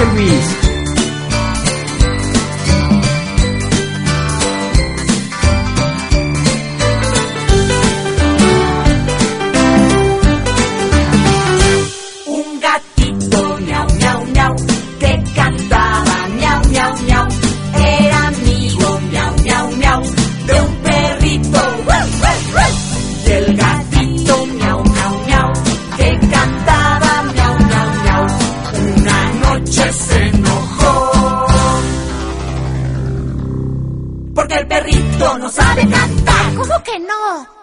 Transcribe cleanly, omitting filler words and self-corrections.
José Luis. Un gatito miau, miau, miau, que cantaba miau, miau, miau. Era amigo miau, miau, miau, de un perrito. ¡Ruff, ruff, ruff! Y el gatito miau, miau, miau, que cantaba miau, miau, miau. Una noche se enojó porque el perrito no sabe cantar. ¿Cómo que no?